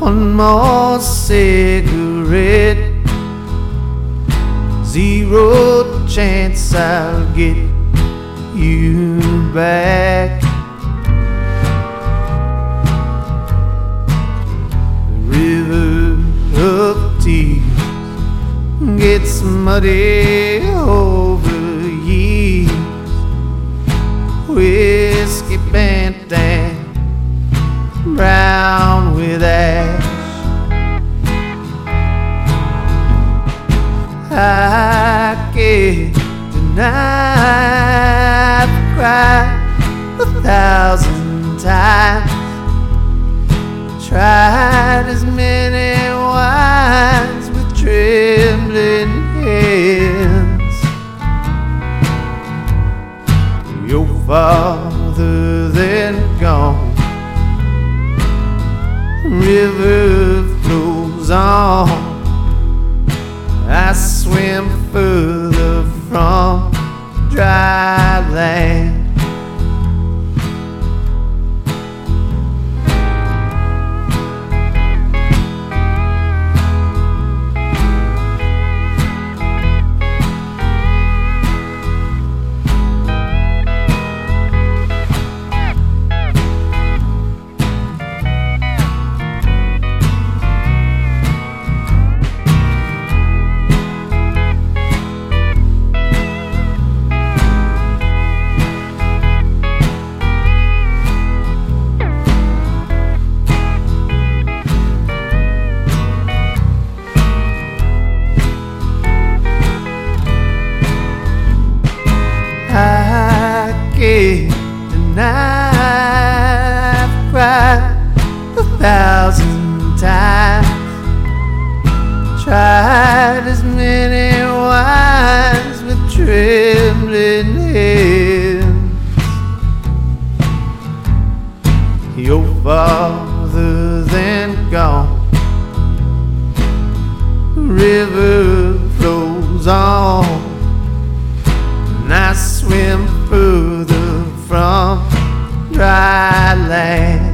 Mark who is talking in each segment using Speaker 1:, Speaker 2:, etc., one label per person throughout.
Speaker 1: one more cigarette. Zero chance I'll get you back. The river of tears gets muddy over years. Whiskey bent and brown with ash. I can't deny I've cried 1,000 times, tried as many wines with trembling hands. You're farther than gone, river flows on. I swim further from dry land. I can't deny I've cried 1,000 times, tried as many wines with trembling hands. You're farther than gone, the river flows on, and I swim further from dry land.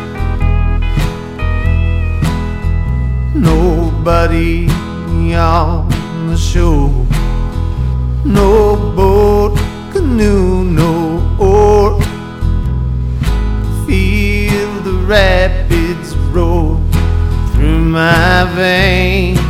Speaker 1: Nobody on the shore, no boat, canoe, no oar. Feel the rapids roar through my veins.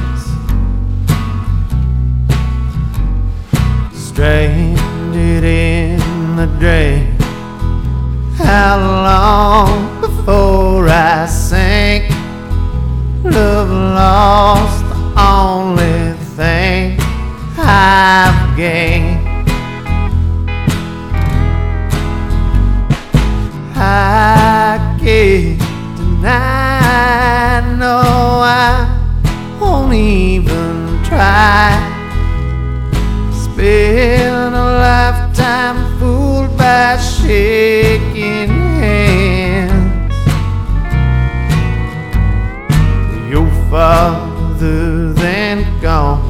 Speaker 1: Stranded in the drain. How long before I sink? Love lost, the only thing I've gained. I can't deny, no, I won't even try. Spend a lifetime fooled by shaking hands. You're farther than gone,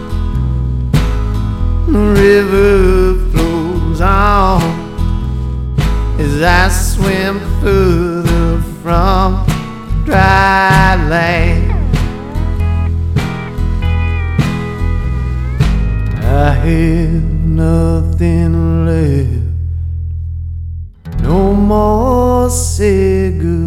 Speaker 1: the river flows on as I swim further from dry land. I have nothing left, no more cigarettes.